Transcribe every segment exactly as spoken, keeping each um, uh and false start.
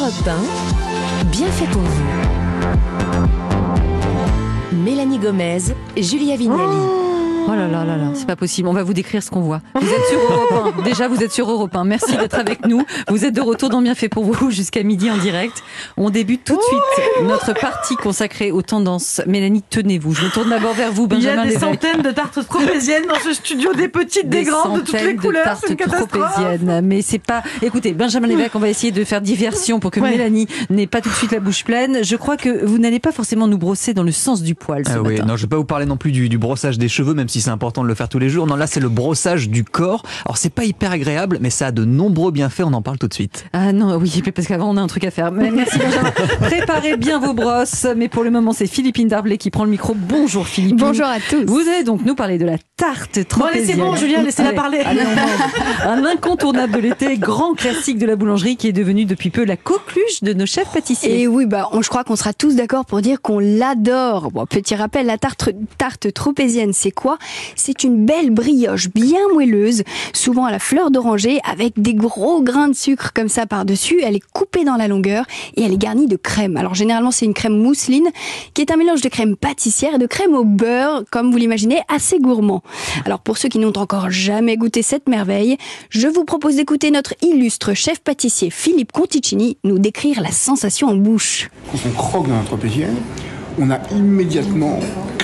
Europe un, bien fait pour vous. Mélanie Gomez, Julia Vignali. Oh Oh là là là là, c'est pas possible. On va vous décrire ce qu'on voit. Vous êtes sur Europe un. Déjà, vous êtes sur Europe un. Merci d'être avec nous. Vous êtes de retour dans Bien fait pour vous jusqu'à midi en direct. On débute tout de suite notre partie consacrée aux tendances. Mélanie, tenez-vous. Je me tourne d'abord vers vous, Benjamin. Il y a des Lévesque. centaines de tartes tropéziennes dans ce studio, des petites, des, des grandes, de toutes les couleurs. C'est une catastrophe. Mais c'est pas. Écoutez, Benjamin Lévesque, on va essayer de faire diversion pour que ouais. Mélanie n'ait pas tout de suite la bouche pleine. Je crois que vous n'allez pas forcément nous brosser dans le sens du poil. Ce ah matin. oui, non, je vais pas vous parler non plus du, du brossage des cheveux, même si c'est important de le faire tous les jours. Non, là, c'est le brossage du corps. Alors, c'est pas hyper agréable, mais ça a de nombreux bienfaits. On en parle tout de suite. Ah non, oui, parce qu'avant, on a un truc à faire. Mais merci, Benjamin. Préparez bien vos brosses. Mais pour le moment, c'est Philippine Darblay qui prend le micro. Bonjour, Philippine. Bonjour à tous. Vous allez donc nous parler de la tarte tropézienne. Bon, allez, c'est bon, Julien, laissez-la allez, parler. Allez, un incontournable de l'été, grand classique de la boulangerie qui est devenu depuis peu la coqueluche de nos chefs pâtissiers. Et oui, bah, on, je crois qu'on sera tous d'accord pour dire qu'on l'adore. Bon, petit rappel, la tarte, tarte tropézienne, c'est quoi? C'est une belle brioche bien moelleuse, souvent à la fleur d'oranger, avec des gros grains de sucre comme ça par-dessus. Elle est coupée dans la longueur et elle est garnie de crème. Alors généralement, c'est une crème mousseline qui est un mélange de crème pâtissière et de crème au beurre, comme vous l'imaginez, assez gourmand. Alors pour ceux qui n'ont encore jamais goûté cette merveille, je vous propose d'écouter notre illustre chef pâtissier Philippe Conticini nous décrire la sensation en bouche. Quand on croque dans la tropézienne, on a immédiatement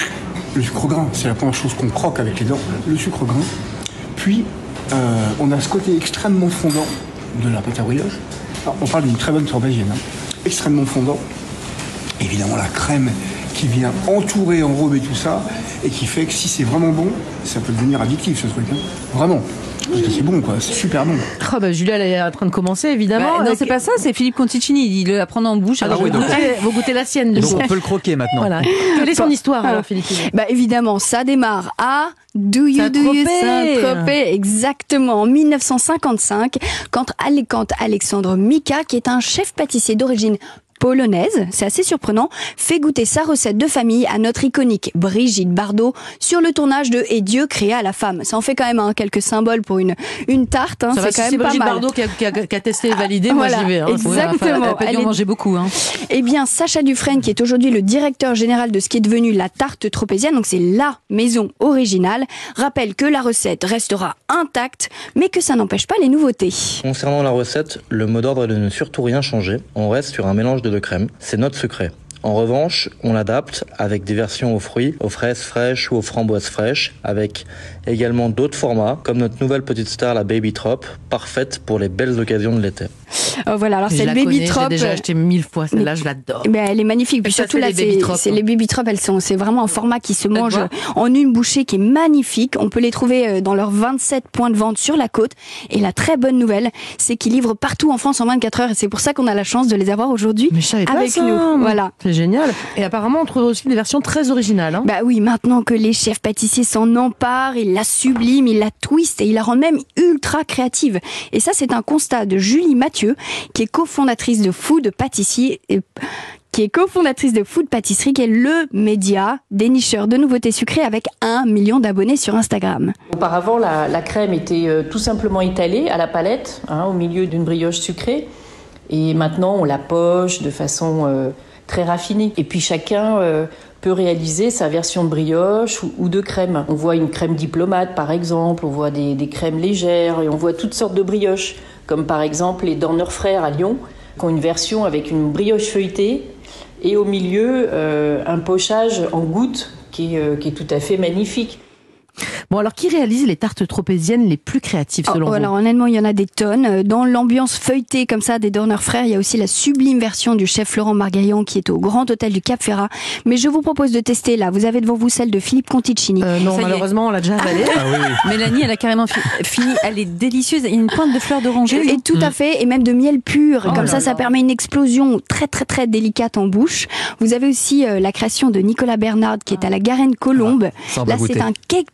le sucre grain. C'est la première chose qu'on croque avec les dents, le sucre grain. Puis, euh, on a ce côté extrêmement fondant de la pâte à brioche. Alors, on parle d'une très bonne tropézienne, hein. Extrêmement fondant. Évidemment, la crème qui vient entourer, enrober tout ça, et qui fait que si c'est vraiment bon, ça peut devenir addictif, ce truc. Hein. Vraiment. Parce que c'est bon, quoi. C'est super bon. Oh bah Julia, elle est en train de commencer, évidemment. Bah, non, c'est pas ça, c'est Philippe Conticini. Il la prend en bouche. Alors, alors oui, donc, vous goûtez la sienne, du donc coup. on peut le croquer maintenant. Voilà. Quelle est son histoire, alors, Philippe? Bah, évidemment, ça démarre à Do You Do You Saint-Tropez, exactement, en mille neuf cent cinquante-cinq, quand Alexandre Mika, qui est un chef pâtissier d'origine polonaise, c'est assez surprenant, fait goûter sa recette de famille à notre iconique Brigitte Bardot sur le tournage de Et Dieu créa la femme. Ça en fait quand même hein, quelques symboles pour une, une tarte, hein, c'est va, quand si même c'est pas Brigitte mal. Bardot qui a, qui, a, qui a testé et validé, voilà, moi j'y vais. Hein. Exactement. Ouais, enfin, elle a pas dû en manger beaucoup. Hein. Eh bien, Sacha Dufresne, qui est aujourd'hui le directeur général de ce qui est devenu la tarte tropézienne, donc c'est la maison originale, rappelle que la recette restera intacte, mais que ça n'empêche pas les nouveautés. Concernant la recette, le mot d'ordre est de ne surtout rien changer. On reste sur un mélange de deux crèmes. C'est notre secret. En revanche, on l'adapte avec des versions aux fruits, aux fraises fraîches ou aux framboises fraîches, avec également d'autres formats, comme notre nouvelle petite star, la Baby Trop, parfaite pour les belles occasions de l'été. Oh, voilà, alors je cette la Baby connais, Trop, j'ai déjà acheté mille fois celle-là, je l'adore. Ben, elle est magnifique, puis ça, surtout c'est là, les Baby c'est, Trop, c'est hein. les Baby Trop, elles sont, c'est vraiment un format qui se mange voir. en une bouchée qui est magnifique. On peut les trouver dans leurs vingt-sept points de vente sur la côte. Et la très bonne nouvelle, c'est qu'ils livrent partout en France en vingt-quatre heures. Et c'est pour ça qu'on a la chance de les avoir aujourd'hui Mais je savais pas avec ça. nous. Voilà. C'est génial. Et apparemment, on trouve aussi des versions très originales. Hein. Bah oui, maintenant que les chefs pâtissiers s'en emparent, ils la subliment, ils la twistent et ils la rendent même ultra créative. Et ça, c'est un constat de Julie Mathieu, qui est cofondatrice de Food Pâtissier, et qui est cofondatrice de Food Pâtisserie, qui est le média dénicheur de nouveautés sucrées avec un million d'abonnés sur Instagram. Auparavant, la, la crème était euh, tout simplement étalée à la palette, hein, au milieu d'une brioche sucrée. Et maintenant, on la poche de façon euh, très raffinée. Et puis chacun euh, peut réaliser sa version de brioche ou, ou de crème. On voit une crème diplomate, par exemple. On voit des, des crèmes légères et on voit toutes sortes de brioches. Comme par exemple les Dorner Frères à Lyon, qui ont une version avec une brioche feuilletée et au milieu euh, un pochage en gouttes qui est, euh, qui est tout à fait magnifique. Bon, alors qui réalise les tartes tropéziennes les plus créatives selon oh, vous? Alors honnêtement, il y en a des tonnes. Dans l'ambiance feuilletée comme ça des Dorner Frères, il y a aussi la sublime version du chef Laurent Margaillon qui est au Grand Hôtel du Cap Ferrat. Mais je vous propose de tester là. Vous avez devant vous celle de Philippe Conticini. Euh, non, malheureusement, on l'a déjà avalée. Ah oui, oui. Mélanie, elle a carrément fi- fini. Elle est délicieuse. Il y a une pointe de fleur d'oranger. Et tout à fait, et même de miel pur. Oh Comme là ça, ça là. permet une explosion très très très délicate en bouche. Vous avez aussi euh, la création de Nicolas Bernard qui est à la Garenne Colombe. Ça, on va Là, goûter. c'est un cake tropézien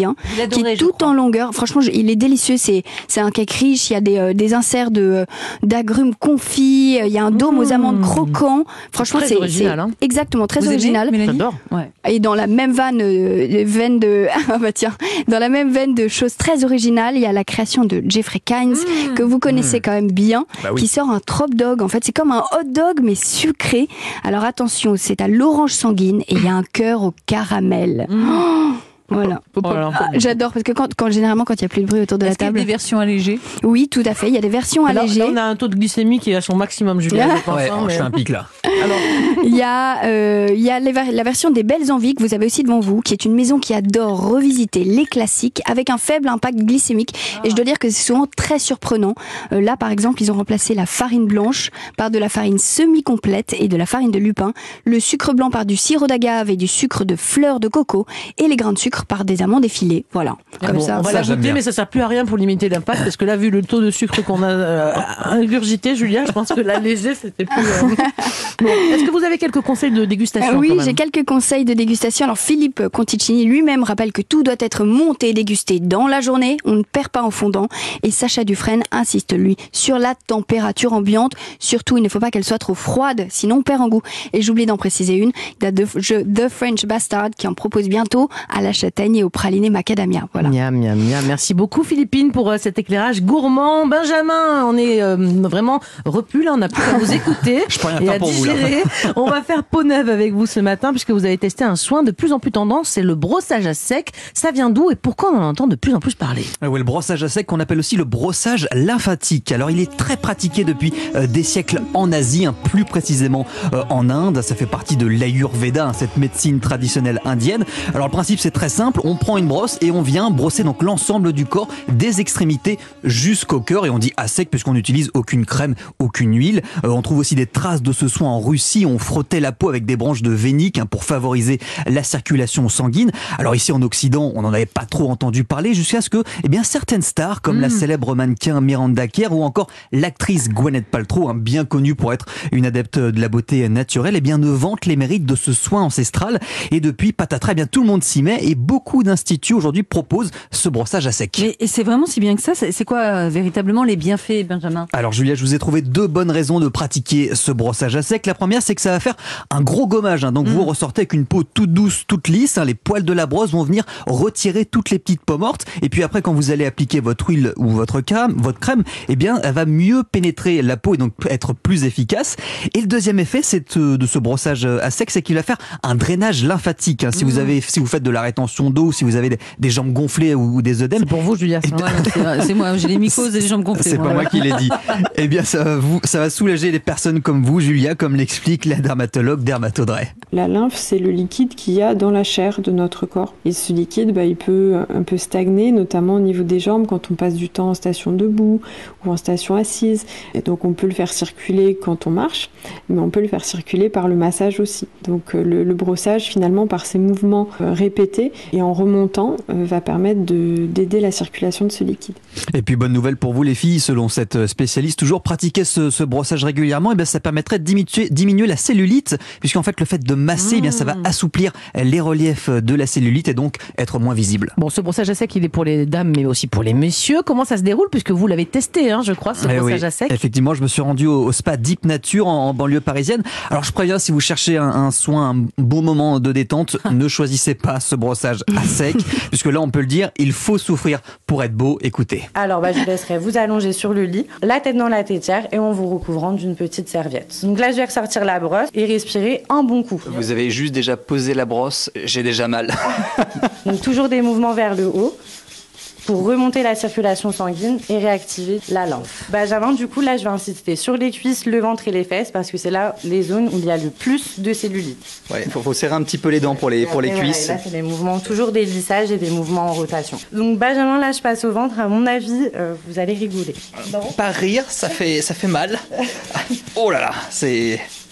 indien, qui est tout en longueur. Franchement, je, il est délicieux. C'est, c'est un cake riche. Il y a des, euh, des inserts de, d'agrumes confits. Il y a un dôme mmh. aux amandes croquant. Franchement, c'est, c'est, original, c'est hein. exactement très Vous original. Aimez, J'adore. Ouais. Et dans la même veine, euh, veine de, ah bah tiens, dans la même veine de choses très originales, il y a la création de Jeffrey Kynes mmh. que vous connaissez mmh. quand même bien, bah oui. qui sort un trop dog. En fait, c'est comme un hot dog mais sucré. Alors attention, c'est à l'orange sanguine et il y a un cœur au caramel. Mmh. Oh, voilà. Voilà. Ah, j'adore parce que quand, quand généralement quand il y a plus de bruit autour de Est-ce la table. Il y a des versions allégées. Oui, tout à fait. Il y a des versions alors, allégées. Là, on a un taux de glycémie qui est à son maximum, Julien. Je pense, ouais, hein, mais... je fais un pic là. Alors, il y a, euh, il y a les, la version des Belles Envies que vous avez aussi devant vous, qui est une maison qui adore revisiter les classiques avec un faible impact glycémique. Ah. Et je dois dire que c'est souvent très surprenant. Euh, là, par exemple, ils ont remplacé la farine blanche par de la farine semi-complète et de la farine de lupin, le sucre blanc par du sirop d'agave et du sucre de fleurs de coco, et les grains de sucre par des amandes effilées. Voilà. Ah bon, ça, on va ça, la goûter, mais ça sert plus à rien pour limiter l'impact, parce que là, vu le taux de sucre qu'on a euh, ingurgité, Julia, je pense que l'allégé, c'était plus. Euh... Bon. Est-ce que vous avez quelques conseils de dégustation? euh, Oui, j'ai quelques conseils de dégustation. Alors, Philippe Conticini lui-même rappelle que tout doit être monté et dégusté dans la journée. On ne perd pas en fondant. Et Sacha Dufresne insiste, lui, sur la température ambiante. Surtout, il ne faut pas qu'elle soit trop froide, sinon on perd en goût. Et j'oublie d'en préciser une. Il y a The French Bastard qui en propose bientôt à la châtaigne et au praliné macadamia. Voilà. Miam, miam, miam. Merci beaucoup, Philippine, pour euh, cet éclairage gourmand. Benjamin, on est euh, vraiment repu là, on n'a plus qu'à vous écouter Je prends rien et à à pour digérer. Vous, là. On va faire peau neuve avec vous ce matin, puisque vous avez testé un soin de plus en plus tendance, c'est le brossage à sec. Ça vient d'où et pourquoi on en entend de plus en plus parler? Ah ouais, le brossage à sec qu'on appelle aussi le brossage lymphatique. Alors il est très pratiqué depuis euh, des siècles en Asie, hein, plus précisément euh, en Inde. Ça fait partie de l'Ayurveda, hein, cette médecine traditionnelle indienne. Alors le principe c'est très simple, on prend une brosse et on vient brosser donc l'ensemble du corps, des extrémités jusqu'au cœur, et on dit à sec puisqu'on n'utilise aucune crème, aucune huile. Euh, on trouve aussi des traces de ce soin en Russie, on frottait la peau avec des branches de vénique, hein, pour favoriser la circulation sanguine. Alors ici en Occident, on n'en avait pas trop entendu parler jusqu'à ce que eh bien, certaines stars comme mmh. la célèbre mannequin Miranda Kerr ou encore l'actrice Gwyneth Paltrow, hein, bien connue pour être une adepte de la beauté naturelle, eh bien, ne vantent les mérites de ce soin ancestral. Et depuis, patatras, eh bien, tout le monde s'y met et beaucoup d'instituts aujourd'hui proposent ce brossage à sec. Mais et c'est vraiment si bien que ça? C'est quoi euh, véritablement les bienfaits, Benjamin? Alors Julia, je vous ai trouvé deux bonnes raisons de pratiquer ce brossage à sec. La première, c'est que ça va faire un gros gommage, hein. Donc mmh. vous ressortez avec une peau toute douce, toute lisse, hein. Les poils de la brosse vont venir retirer toutes les petites peaux mortes. Et puis après, quand vous allez appliquer votre huile ou votre crème, votre crème, eh bien, elle va mieux pénétrer la peau et donc être plus efficace. Et le deuxième effet, c'est de ce brossage à sec, c'est qu'il va faire un drainage lymphatique, hein. Si mmh. vous avez, si vous faites de la rétention d'eau, si vous avez des, des jambes gonflées ou des œdèmes. C'est pour vous, Julia. Ouais, c'est, c'est moi, j'ai les mycoses et les jambes gonflées. C'est pas moi qui l'ai dit. Eh bien, ça va, vous, ça va soulager les personnes comme vous, Julia, comme l'explique la dermatologue Dermato Drey. La lymphe, c'est le liquide qu'il y a dans la chair de notre corps. Et ce liquide, bah, il peut un peu stagner, notamment au niveau des jambes, quand on passe du temps en station debout ou en station assise. Et donc, on peut le faire circuler quand on marche, mais on peut le faire circuler par le massage aussi. Donc, le, le brossage, finalement, par ces mouvements répétés et en remontant, va permettre de, d'aider la circulation de ce liquide. Et puis, bonne nouvelle pour vous, les filles, selon cette spécialiste, toujours pratiquer ce, ce brossage régulièrement, et bien, ça permettrait de diminuer, diminuer la cellulite, puisqu'en fait, le fait de masser, mmh. eh bien, ça va assouplir les reliefs de la cellulite et donc être moins visible. Bon, ce brossage à sec, il est pour les dames, mais aussi pour les messieurs. Comment ça se déroule, puisque vous l'avez testé, hein, je crois, ce eh brossage oui. à sec? Effectivement, je me suis rendu au, au spa Deep Nature en, en banlieue parisienne. Alors, je préviens, si vous cherchez un, un soin, un bon moment de détente, ne choisissez pas ce brossage à sec, puisque là, on peut le dire, il faut souffrir pour être beau. Écoutez. Alors, bah, je vous laisserai vous allonger sur le lit, la tête dans la tétière et en vous recouvrant d'une petite serviette. Donc là, je vais ressortir la brosse et respirer un bon coup. Vous avez juste déjà posé la brosse, j'ai déjà mal. Donc toujours des mouvements vers le haut pour remonter la circulation sanguine et réactiver la lymphe. Benjamin, du coup, là, je vais insister sur les cuisses, le ventre et les fesses parce que c'est là les zones où il y a le plus de cellulite. Ouais, faut, faut serrer un petit peu les dents pour les, pour les et cuisses. Ouais, là, c'est des mouvements, toujours des lissages et des mouvements en rotation. Donc, Benjamin, là, je passe au ventre. À mon avis, euh, vous allez rigoler. Non. Pas rire, ça fait, ça fait mal. Oh là là, c'est...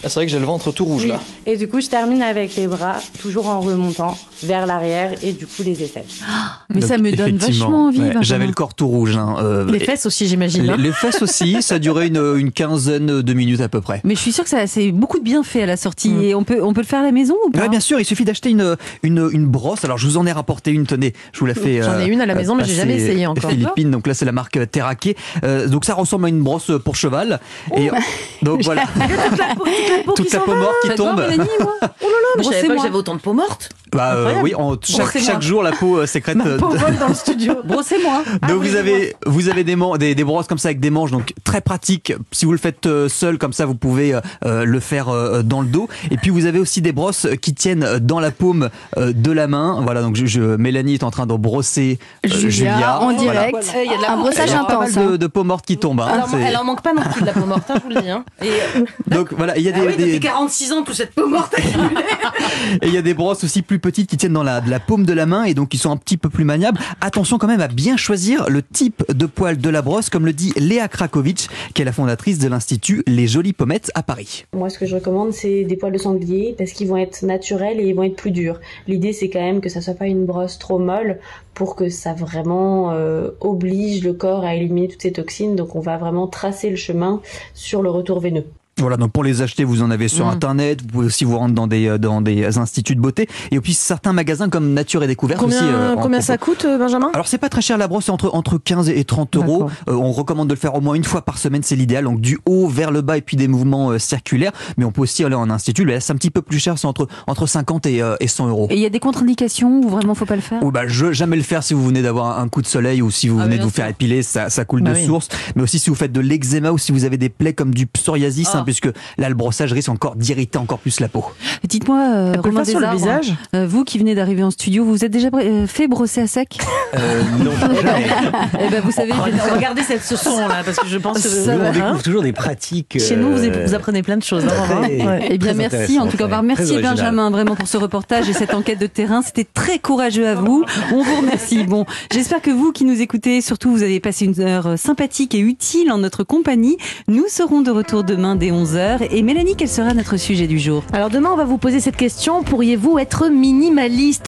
Ah, c'est vrai que j'ai le ventre tout rouge Oui. là. Et du coup, je termine avec les bras, toujours en remontant vers l'arrière et du coup les aisselles. Mais Donc, ça me donne effectivement, vachement envie. ouais, Benjamin. j'avais le corps tout rouge. Hein, euh, Les et- fesses aussi, j'imagine. les, hein. les fesses aussi, ça a duré une, une quinzaine de minutes à peu près. Mais je suis sûre que ça c'est beaucoup de bienfaits à la sortie. Mm. Et on peut, on peut le faire à la maison ou pas? Ouais, bien sûr, il suffit d'acheter une, une, une brosse. Alors, je vous en ai rapporté une, tenez, je vous la fais. J'en ai une à la maison, mais j'ai passer jamais essayé encore. Philippines, donc là, c'est la marque Terraquet. Euh, donc, ça ressemble à une brosse pour cheval. Et donc, voilà. Toute la peau morte qui Faites voir, tombe. Mélanie, moi. Oh là là, mais je savais pas Brossez-moi. que j'avais autant de peau morte. Bah, euh, Incroyable. oui, en, chaque, Brossez-moi. chaque jour, la peau euh, sécrète. Ma euh, peau de- vole dans le studio. Brossez-moi. Donc vous avez vous avez des, man- des des brosses comme ça avec des manches, donc très pratique. Si vous le faites euh, seul comme ça, vous pouvez euh, le faire euh, dans le dos. Et puis vous avez aussi des brosses qui tiennent dans la paume euh, de la main. Voilà, donc je, je- Mélanie est en train de brosser euh, Julia, Julia. en Voilà. direct. Il y a de la Un peau. brossage Il y a pas intense. mal de, hein. de peau morte qui tombe. hein. Elle en, C'est- elle en manque pas non plus de la peau morte, hein, je vous le dis. Hein. Et, Donc voilà, il y a ah des, oui, des- depuis quarante-six ans, toute cette peau morte accumulée. et il y a des brosses aussi plus petites qui tiennent dans la, de la paume de la main et donc qui sont un petit peu plus maniables. Attention quand même à bien choisir le type de poil de la brosse, comme le dit Léa Krakovic, qui est la fondatrice de l'Institut Les Jolies Pommettes à Paris. Moi, ce que je recommande, c'est des poils de sanglier parce qu'ils vont être naturels et ils vont être plus durs. L'idée, c'est quand même que ça soit pas une brosse trop molle pour que ça vraiment euh, oblige le corps à éliminer toutes ces toxines. Donc, on va vraiment tracer le chemin sur le retour veineux. Voilà, donc pour les acheter, vous en avez sur Mmh. Internet. Vous pouvez aussi vous rendre dans des, dans des instituts de beauté. Et puis certains magasins comme Nature et Découverte Combien, aussi. euh, en combien propos. ça coûte, euh, Benjamin? Alors c'est pas très cher, la brosse, c'est entre, entre quinze et trente euros. Euh, on recommande de le faire au moins une fois par semaine, c'est l'idéal. Donc du haut vers le bas et puis des mouvements euh, circulaires. Mais on peut aussi aller en institut. Là, c'est un petit peu plus cher, c'est entre, entre cinquante et, euh, et cent euros. Et il y a des contre-indications où vraiment faut pas le faire? Ou bah je jamais le faire si vous venez d'avoir un coup de soleil ou si vous Ah, venez bien de vous sûr. faire épiler, ça, ça coule Bah de oui. source. Mais aussi si vous faites de l'eczéma ou si vous avez des plaies comme du psoriasis, Ah. hein, puisque là le brossage risque encore d'irriter encore plus la peau. Dites-moi, euh, Elle peut le Romain faire sur le Desarbres, visage. euh, vous qui venez d'arriver en studio, vous vous êtes déjà euh, fait brosser à sec? Euh, non, Eh ben, vous savez, Regardez cette ce son là, parce que je pense que Ça nous, va, on hein. découvre toujours des pratiques. Chez nous, vous, euh, vous apprenez plein de choses. Hein, vraiment. très- Ouais. Eh bien, Très merci. intéressant, En tout cas, ouais. bah, merci Très original. Benjamin vraiment pour ce reportage et cette enquête de terrain. C'était très courageux à vous. On vous remercie. Bon, j'espère que vous qui nous écoutez, surtout, vous avez passé une heure sympathique et utile en notre compagnie. Nous serons de retour demain dès onze heures. Et Mélanie, quel sera notre sujet du jour? Alors demain, on va vous poser cette question. Pourriez-vous être minimaliste?